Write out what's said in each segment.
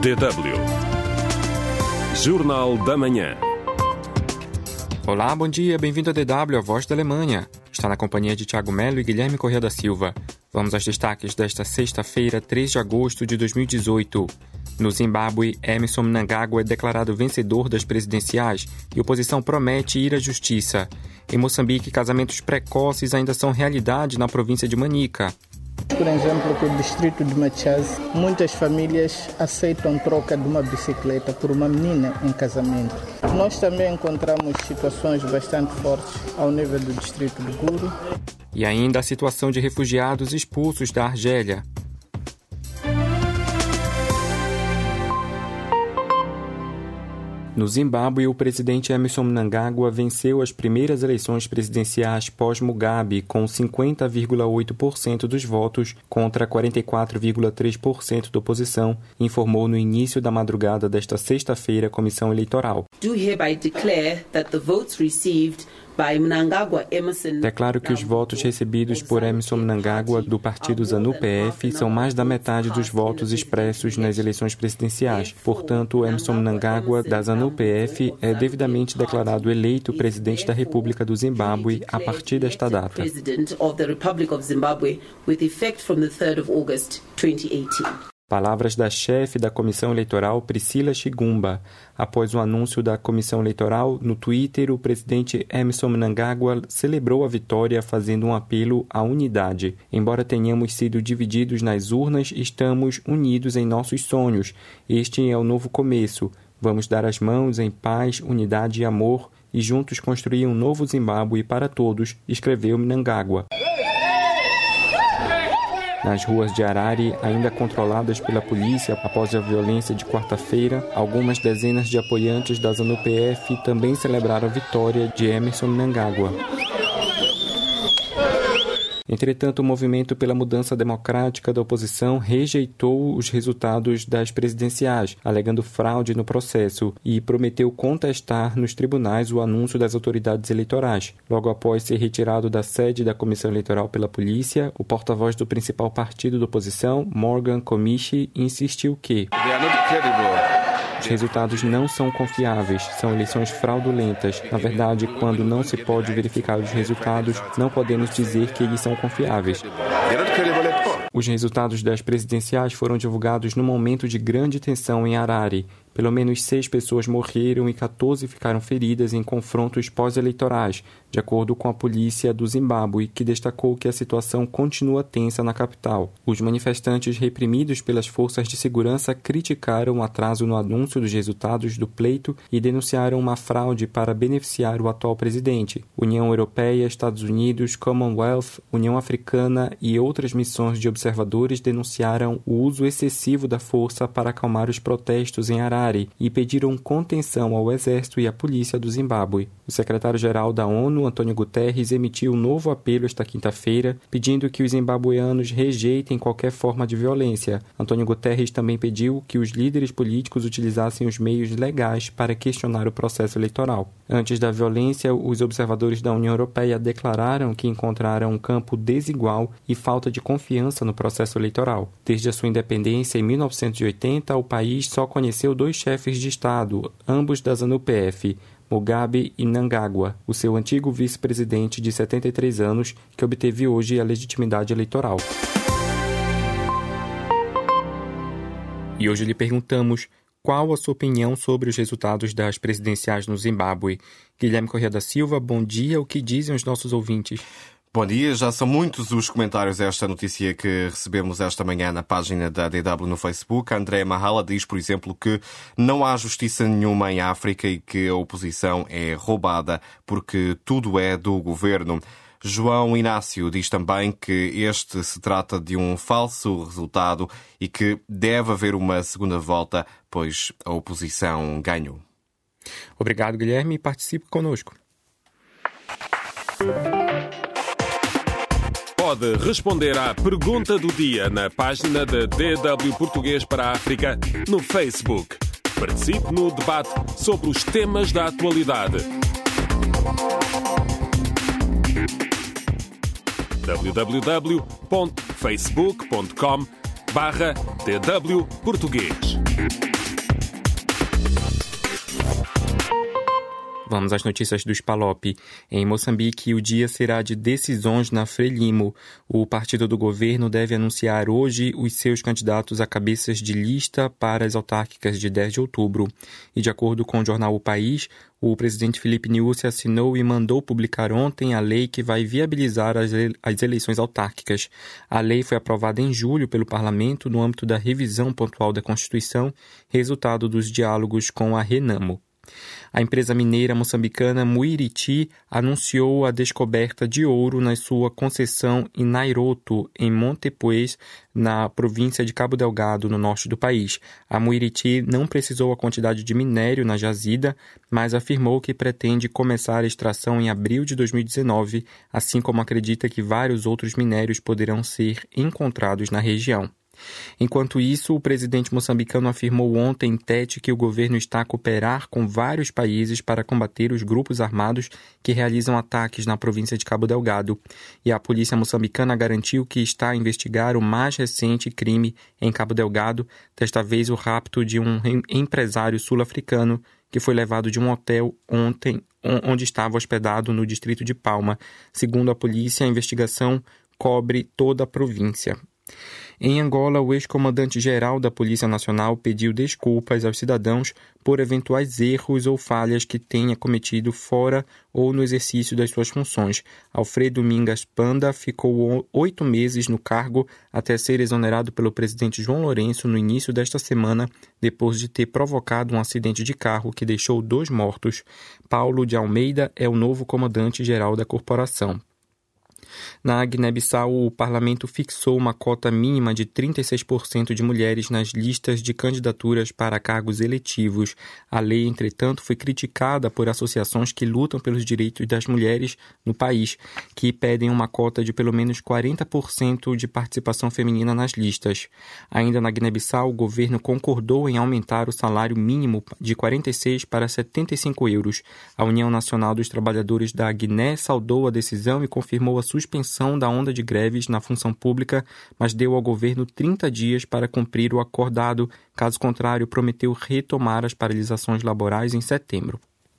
DW Jornal da Manhã. Olá, bom dia, bem-vindo a DW, a voz da Alemanha. Está na companhia de Thiago Melo e Guilherme Corrêa da Silva. Vamos aos destaques desta sexta-feira, 3 de agosto de 2018. No Zimbábue, Emmerson Mnangagwa é declarado vencedor das presidenciais e a oposição promete ir à justiça. Em Moçambique, casamentos precoces ainda são realidade na província de Manica. Por exemplo, no distrito de Machaz, muitas famílias aceitam troca de uma bicicleta por uma menina em casamento. Nós também encontramos situações bastante fortes ao nível do distrito de Guru. E ainda a situação de refugiados expulsos da Argélia. No Zimbábue, o presidente Emmerson Mnangagwa venceu as primeiras eleições presidenciais pós-Mugabe com 50,8% dos votos contra 44,3% da oposição, informou no início da madrugada desta sexta-feira a Comissão Eleitoral. Declaro que os votos recebidos por Emmerson Mnangagwa do partido ZANU-PF são mais da metade dos votos expressos nas eleições presidenciais. Portanto, Emmerson Mnangagwa da ZANU-PF é devidamente declarado eleito presidente da República do Zimbábue a partir desta data. Palavras da chefe da Comissão Eleitoral, Priscila Chigumba. Após o anúncio da Comissão Eleitoral, no Twitter, o presidente Emmerson Mnangagwa celebrou a vitória fazendo um apelo à unidade. Embora tenhamos sido divididos nas urnas, estamos unidos em nossos sonhos. Este é o novo começo. Vamos dar as mãos em paz, unidade e amor e juntos construir um novo Zimbábue para todos, escreveu Mnangagwa. Nas ruas de Harare, ainda controladas pela polícia após a violência de quarta-feira, algumas dezenas de apoiantes da ZANU-PF também celebraram a vitória de Emmerson Mnangagwa. Entretanto, o movimento pela mudança democrática da oposição rejeitou os resultados das presidenciais, alegando fraude no processo, e prometeu contestar nos tribunais o anúncio das autoridades eleitorais. Logo após ser retirado da sede da Comissão Eleitoral pela polícia, o porta-voz do principal partido da oposição, Morgan Komichi, insistiu que os resultados não são confiáveis, são eleições fraudulentas. Na verdade, quando não se pode verificar os resultados, não podemos dizer que eles são confiáveis. Os resultados das presidenciais foram divulgados num momento de grande tensão em Harare. Pelo menos 6 pessoas morreram e 14 ficaram feridas em confrontos pós-eleitorais, de acordo com a polícia do Zimbábue, que destacou que a situação continua tensa na capital. Os manifestantes reprimidos pelas forças de segurança criticaram o atraso no anúncio dos resultados do pleito e denunciaram uma fraude para beneficiar o atual presidente. União Europeia, Estados Unidos, Commonwealth, União Africana e outras missões de observadores denunciaram o uso excessivo da força para acalmar os protestos em Harare e pediram contenção ao exército e à polícia do Zimbábue. O secretário-geral da ONU, Antônio Guterres, emitiu um novo apelo esta quinta-feira, pedindo que os zimbabueanos rejeitem qualquer forma de violência. Antônio Guterres também pediu que os líderes políticos utilizassem os meios legais para questionar o processo eleitoral. Antes da violência, os observadores da União Europeia declararam que encontraram um campo desigual e falta de confiança no processo eleitoral. Desde a sua independência em 1980, o país só conheceu 2 chefes de Estado, ambos da ZANU-PF, Mugabe e Mnangagwa, o seu antigo vice-presidente de 73 anos, que obteve hoje a legitimidade eleitoral. E hoje lhe perguntamos qual a sua opinião sobre os resultados das presidenciais no Zimbábue. Guilherme Corrêa da Silva, bom dia. O que dizem os nossos ouvintes? Bom dia, já são muitos os comentários a esta notícia que recebemos esta manhã na página da DW no Facebook. André Mahala diz, por exemplo, que não há justiça nenhuma em África e que a oposição é roubada porque tudo é do governo. João Inácio diz também que este se trata de um falso resultado e que deve haver uma segunda volta, pois a oposição ganhou. Obrigado, Guilherme, e participe conosco. Pode responder à pergunta do dia na página da DW Português para a África no Facebook. Participe no debate sobre os temas da atualidade. www.facebook.com/DW DW Português. Vamos às notícias do Spalop. Em Moçambique, o dia será de decisões na Frelimo. O partido do governo deve anunciar hoje os seus candidatos a cabeças de lista para as autárquicas de 10 de outubro. E de acordo com o jornal O País, o presidente Filipe Nyusi assinou e mandou publicar ontem a lei que vai viabilizar as eleições autárquicas. A lei foi aprovada em julho pelo parlamento no âmbito da revisão pontual da Constituição, resultado dos diálogos com a Renamo. A empresa mineira moçambicana Muiriti anunciou a descoberta de ouro na sua concessão em Nairoto, em Montepuez, na província de Cabo Delgado, no norte do país. A Muiriti não precisou a quantidade de minério na jazida, mas afirmou que pretende começar a extração em abril de 2019, assim como acredita que vários outros minérios poderão ser encontrados na região. Enquanto isso, o presidente moçambicano afirmou ontem em Tete que o governo está a cooperar com vários países para combater os grupos armados que realizam ataques na província de Cabo Delgado. E a polícia moçambicana garantiu que está a investigar o mais recente crime em Cabo Delgado, desta vez o rapto de um empresário sul-africano que foi levado de um hotel ontem, onde estava hospedado no distrito de Palma. Segundo a polícia, a investigação cobre toda a província. Em Angola, o ex-comandante-geral da Polícia Nacional pediu desculpas aos cidadãos por eventuais erros ou falhas que tenha cometido fora ou no exercício das suas funções. Alfredo Mingas Panda ficou 8 meses no cargo até ser exonerado pelo presidente João Lourenço no início desta semana, depois de ter provocado um acidente de carro que deixou 2 mortos. Paulo de Almeida é o novo comandante-geral da corporação. Na Guiné-Bissau, o parlamento fixou uma cota mínima de 36% de mulheres nas listas de candidaturas para cargos eletivos. A lei, entretanto, foi criticada por associações que lutam pelos direitos das mulheres no país, que pedem uma cota de pelo menos 40% de participação feminina nas listas. Ainda na Guiné-Bissau, o governo concordou em aumentar o salário mínimo de 46 para 75 euros. A União Nacional dos Trabalhadores da Guiné saudou a decisão e confirmou a suspensão da onda de greves na função pública, mas deu ao governo 30 dias para cumprir o acordado. Caso contrário, prometeu retomar as paralisações laborais em setembro.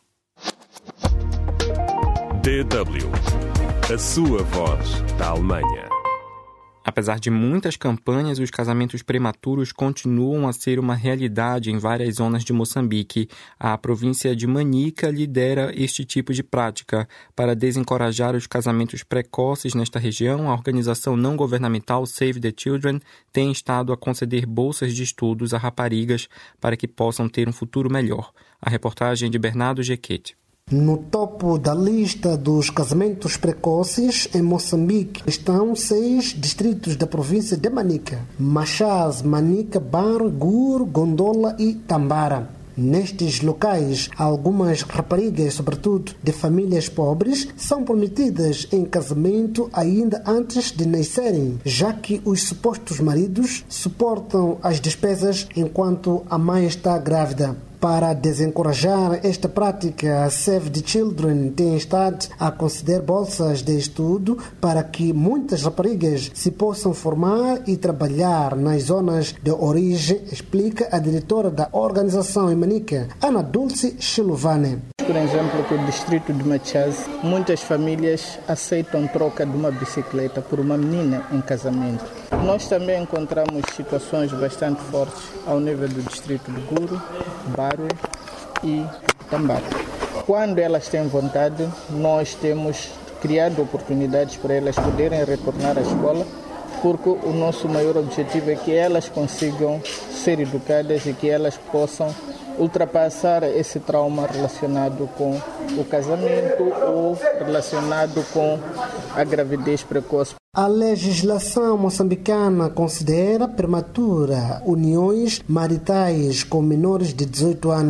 DW, a sua voz da Alemanha. Apesar de muitas campanhas, os casamentos prematuros continuam a ser uma realidade em várias zonas de Moçambique. A província de Manica lidera este tipo de prática. Para desencorajar os casamentos precoces nesta região, a organização não governamental Save the Children tem estado a conceder bolsas de estudos a raparigas para que possam ter um futuro melhor. A reportagem de Bernardo Gequete. No topo da lista dos casamentos precoces em Moçambique estão 6 distritos da província de Manica: Machaz, Manica, Bar, Gur, Gondola e Tambara. Nestes locais, algumas raparigas, sobretudo de famílias pobres, são prometidas em casamento ainda antes de nascerem, já que os supostos maridos suportam as despesas enquanto a mãe está grávida. Para desencorajar esta prática, a Save the Children tem estado a conceder bolsas de estudo para que muitas raparigas se possam formar e trabalhar nas zonas de origem, explica a diretora da organização em Manica, Ana Dulce Chilovane. Por exemplo, que o distrito de Machaz, muitas famílias aceitam troca de uma bicicleta por uma menina em casamento. Nós também encontramos situações bastante fortes ao nível do distrito de Guru, Baru e Tambara. Quando elas têm vontade, nós temos criado oportunidades para elas poderem retornar à escola, porque o nosso maior objetivo é que elas consigam ser educadas e que elas possam ultrapassar esse trauma relacionado com o casamento ou relacionado com a gravidez precoce. A legislação moçambicana considera prematura uniões maritais com menores de 18 anos.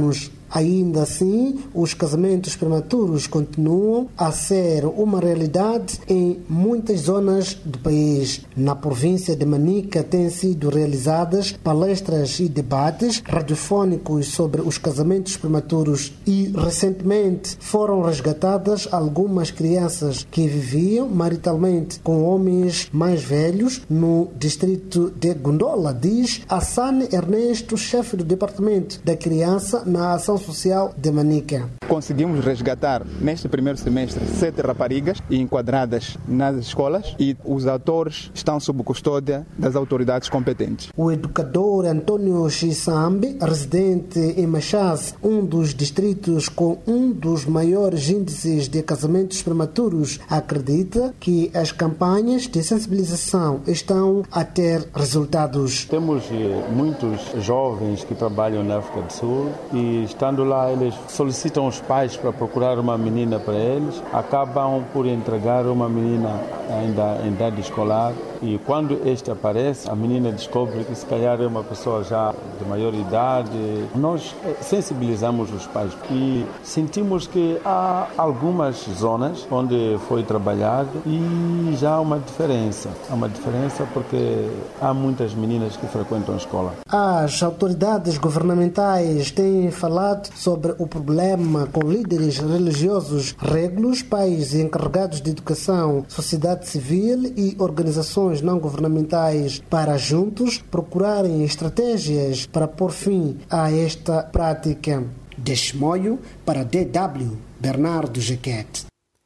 Ainda assim, os casamentos prematuros continuam a ser uma realidade em muitas zonas do país. Na província de Manica têm sido realizadas palestras e debates radiofónicos sobre os casamentos prematuros e, recentemente, foram resgatadas algumas crianças que viviam maritalmente com homens mais velhos no distrito de Gondola, diz Hassane Ernesto, chefe do Departamento da Criança na Ação Social de Manica. Conseguimos resgatar, neste primeiro semestre, 7 raparigas enquadradas nas escolas e os autores estão sob custódia das autoridades competentes. O educador Antônio Chisambi, residente em Machaz, um dos distritos com um dos maiores índices de casamentos prematuros, acredita que as campanhas de sensibilização estão a ter resultados. Temos muitos jovens que trabalham na África do Sul e, estando lá, eles solicitam os pais para procurar uma menina para eles, acabam por entregar uma menina ainda em idade escolar e quando este aparece, a menina descobre que se calhar é uma pessoa já de maior idade. Nós sensibilizamos os pais e sentimos que há algumas zonas onde foi trabalhado e já há uma diferença. Há uma diferença porque há muitas meninas que frequentam a escola. As autoridades governamentais têm falado sobre o problema com líderes religiosos, regros, pais e encarregados de educação, sociedade civil e organizações não governamentais para juntos procurarem estratégias para pôr fim a esta prática. De Chimoio para DW, Bernardo Jaquete.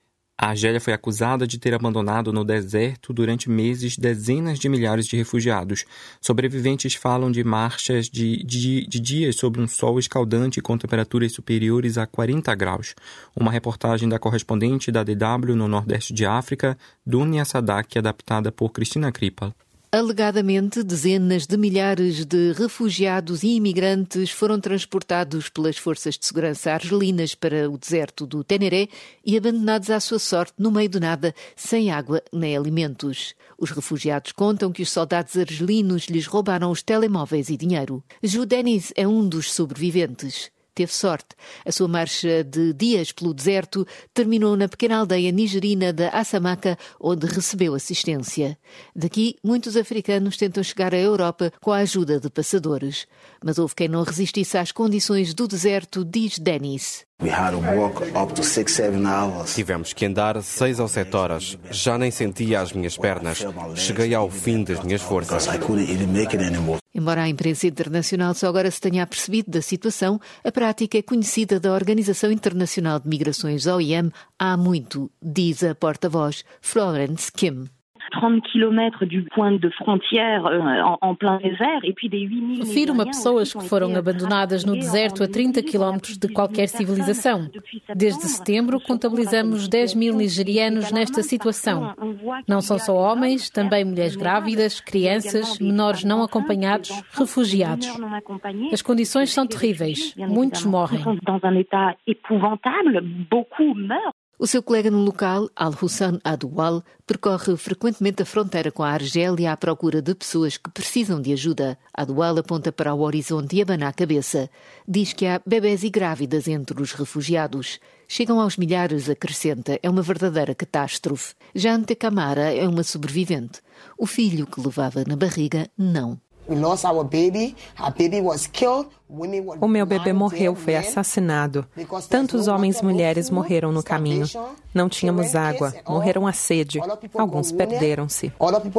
A Argélia foi acusada de ter abandonado no deserto durante meses dezenas de milhares de refugiados. Sobreviventes falam de marchas de dias sob um sol escaldante com temperaturas superiores a 40 graus. Uma reportagem da correspondente da DW no Nordeste de África, Dunia Sadak, adaptada por Cristina Kripa. Alegadamente, dezenas de milhares de refugiados e imigrantes foram transportados pelas forças de segurança argelinas para o deserto do Teneré e abandonados à sua sorte no meio do nada, sem água nem alimentos. Os refugiados contam que os soldados argelinos lhes roubaram os telemóveis e dinheiro. Ju Denis é um dos sobreviventes. Teve sorte. A sua marcha de dias pelo deserto terminou na pequena aldeia nigerina da Assamaka, onde recebeu assistência. Daqui, muitos africanos tentam chegar à Europa com a ajuda de passadores. Mas houve quem não resistisse às condições do deserto, diz Denis. Tivemos que andar 6 ou 7 horas. Já nem sentia as minhas pernas. Cheguei ao fim das minhas forças. Embora a imprensa internacional só agora se tenha apercebido da situação, a prática é conhecida da Organização Internacional de Migrações, OIM, há muito, diz a porta-voz Florence Kim. 30 km du point de frontière en plein désert et puis des 8 000. Refiro-me a pessoas que foram abandonadas no deserto a 30 km de qualquer civilização. Desde setembro contabilizamos 10 mil nigerianos nesta situação. Não são só homens, também mulheres grávidas, crianças, menores não acompanhados, refugiados. As condições são terríveis. Muitos morrem. O seu colega no local, Al-Hussan Adoual, percorre frequentemente a fronteira com a Argélia à procura de pessoas que precisam de ajuda. Adoual aponta para o horizonte e abana a cabeça. Diz que há bebés e grávidas entre os refugiados. Chegam aos milhares, acrescenta, é uma verdadeira catástrofe. Jante Camara é uma sobrevivente. O filho que levava na barriga, não. O meu bebê morreu, foi assassinado. Tantos homens e mulheres morreram no caminho. Não tínhamos água, morreram à sede. Alguns perderam-se.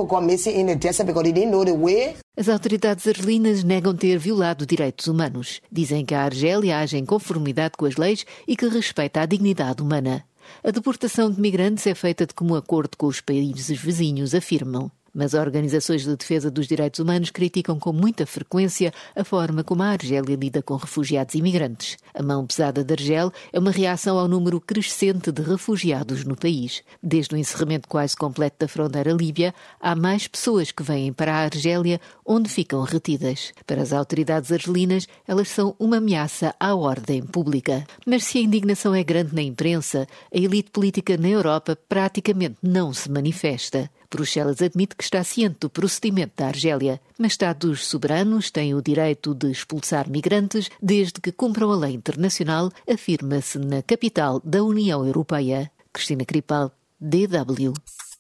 As autoridades argelinas negam ter violado direitos humanos. Dizem que a Argélia age em conformidade com as leis e que respeita a dignidade humana. A deportação de migrantes é feita de comum acordo com os países vizinhos, afirmam. Mas organizações de defesa dos direitos humanos criticam com muita frequência a forma como a Argélia lida com refugiados e imigrantes. A mão pesada da Argélia é uma reação ao número crescente de refugiados no país. Desde o encerramento quase completo da fronteira líbia, há mais pessoas que vêm para a Argélia, onde ficam retidas. Para as autoridades argelinas, elas são uma ameaça à ordem pública. Mas se a indignação é grande na imprensa, a elite política na Europa praticamente não se manifesta. Bruxelas admite que está ciente do procedimento da Argélia, mas Estados soberanos têm o direito de expulsar migrantes desde que cumpram a lei internacional, afirma-se na capital da União Europeia. Cristina Cripal, DW.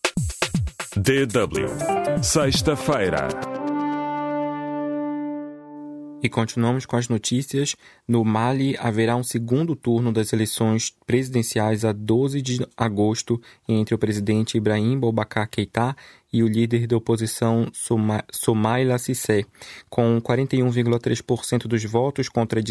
DW. Sexta-feira. E continuamos com as notícias. No Mali, haverá um segundo turno das eleições presidenciais a 12 de agosto entre o presidente Ibrahim Boubacar Keïta e o líder da oposição Soumaïla Cissé, com 41,3% dos votos contra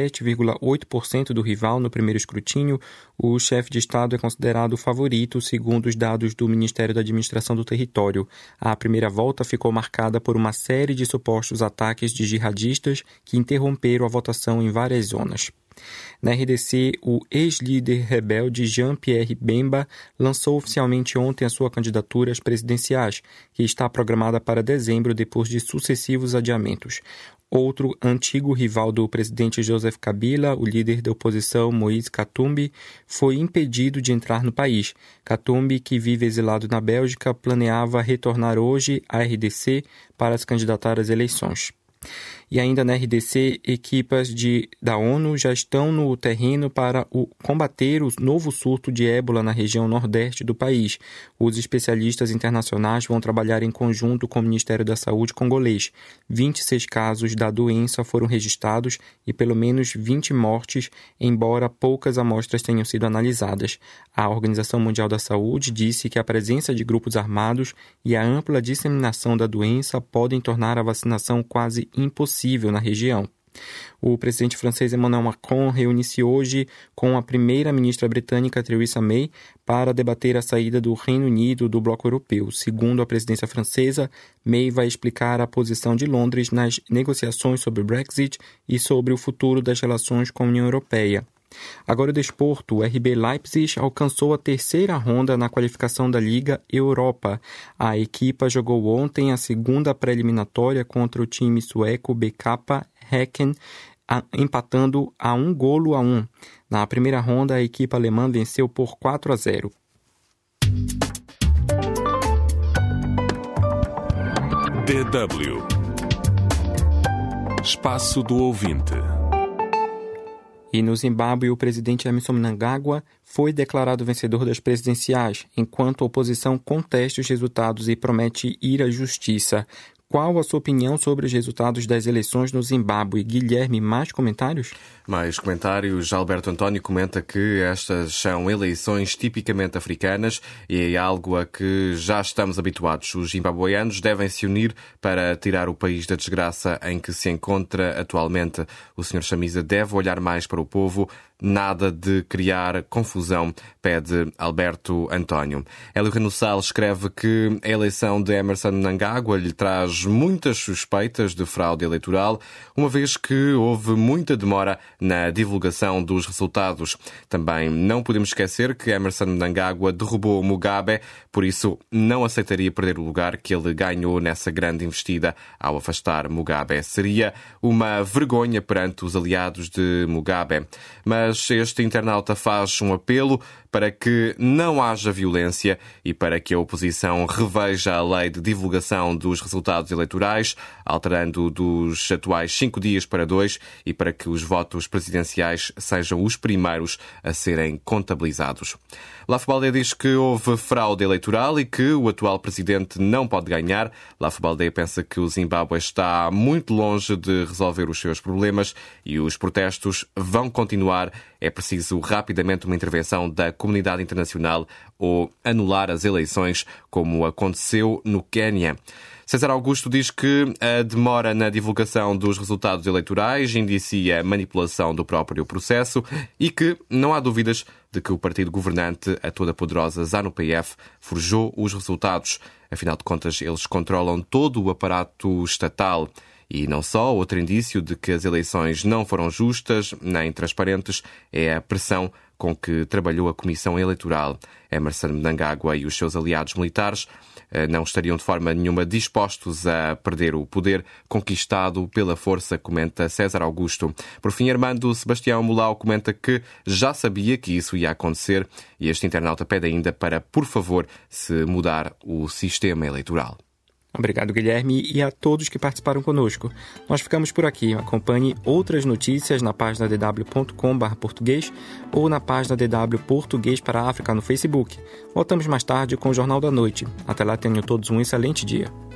17,8% do rival no primeiro escrutínio. O chefe de Estado é considerado o favorito, segundo os dados do Ministério da Administração do Território. A primeira volta ficou marcada por uma série de supostos ataques de jihadistas que interromperam a votação em várias zonas. Na RDC, o ex-líder rebelde Jean-Pierre Bemba lançou oficialmente ontem a sua candidatura às presidenciais, que está programada para dezembro depois de sucessivos adiamentos. Outro antigo rival do presidente Joseph Kabila, o líder da oposição Moïse Katumbi, foi impedido de entrar no país. Katumbi, que vive exilado na Bélgica, planeava retornar hoje à RDC para se candidatar às eleições. E ainda na RDC, equipas da ONU já estão no terreno para combater o novo surto de ébola na região nordeste do país. Os especialistas internacionais vão trabalhar em conjunto com o Ministério da Saúde congolês. 26 casos da doença foram registrados e pelo menos 20 mortes, embora poucas amostras tenham sido analisadas. A Organização Mundial da Saúde disse que a presença de grupos armados e a ampla disseminação da doença podem tornar a vacinação quase impossível na região. O presidente francês Emmanuel Macron reúne-se hoje com a primeira-ministra britânica Theresa May para debater a saída do Reino Unido do bloco europeu. Segundo a presidência francesa, May vai explicar a posição de Londres nas negociações sobre o Brexit e sobre o futuro das relações com a União Europeia. Agora o desporto. O RB Leipzig alcançou a terceira ronda na qualificação da Liga Europa. A equipa jogou ontem a segunda pré-eliminatória contra o time sueco BK Häcken, empatando a 1-1. Na primeira ronda, a equipa alemã venceu por 4-0. DW. Espaço do ouvinte. E no Zimbábue, o presidente Emmerson Mnangagwa foi declarado vencedor das presidenciais, enquanto a oposição contesta os resultados e promete ir à justiça. Qual a sua opinião sobre os resultados das eleições no Zimbábue? Guilherme, mais comentários? Mais comentários. Alberto António comenta que estas são eleições tipicamente africanas e é algo a que já estamos habituados. Os zimbabueanos devem se unir para tirar o país da desgraça em que se encontra atualmente. O Sr. Chamisa deve olhar mais para o povo, nada de criar confusão, pede Alberto António. Hélio Renussal escreve que a eleição de Emmerson Mnangagwa lhe traz muitas suspeitas de fraude eleitoral, uma vez que houve muita demora na divulgação dos resultados. Também não podemos esquecer que Emmerson Mnangagwa derrubou Mugabe, por isso não aceitaria perder o lugar que ele ganhou nessa grande investida ao afastar Mugabe. Seria uma vergonha perante os aliados de Mugabe. Mas este internauta faz um apelo para que não haja violência e para que a oposição reveja a lei de divulgação dos resultados eleitorais, alterando dos atuais 5 dias para 2 e para que os votos presidenciais sejam os primeiros a serem contabilizados. Lafobalde diz que houve fraude eleitoral e que o atual presidente não pode ganhar. Lafobalde pensa que o Zimbábue está muito longe de resolver os seus problemas e os protestos vão continuar. É preciso rapidamente uma intervenção da comunidade internacional ou anular as eleições, como aconteceu no Quênia. César Augusto diz que a demora na divulgação dos resultados eleitorais indicia manipulação do próprio processo e que não há dúvidas de que o partido governante, a toda poderosa ZANU-PF, forjou os resultados. Afinal de contas, eles controlam todo o aparato estatal. E não só, outro indício de que as eleições não foram justas nem transparentes é a pressão com que trabalhou a Comissão Eleitoral. Emmerson Mnangagwa e os seus aliados militares não estariam de forma nenhuma dispostos a perder o poder conquistado pela força, comenta César Augusto. Por fim, Armando Sebastião Molau comenta que já sabia que isso ia acontecer e este internauta pede ainda para, por favor, se mudar o sistema eleitoral. Obrigado, Guilherme, e a todos que participaram conosco. Nós ficamos por aqui. Acompanhe outras notícias na página dw.com/português ou na página DW Português para a África no Facebook. Voltamos mais tarde com o Jornal da Noite. Até lá, tenham todos um excelente dia.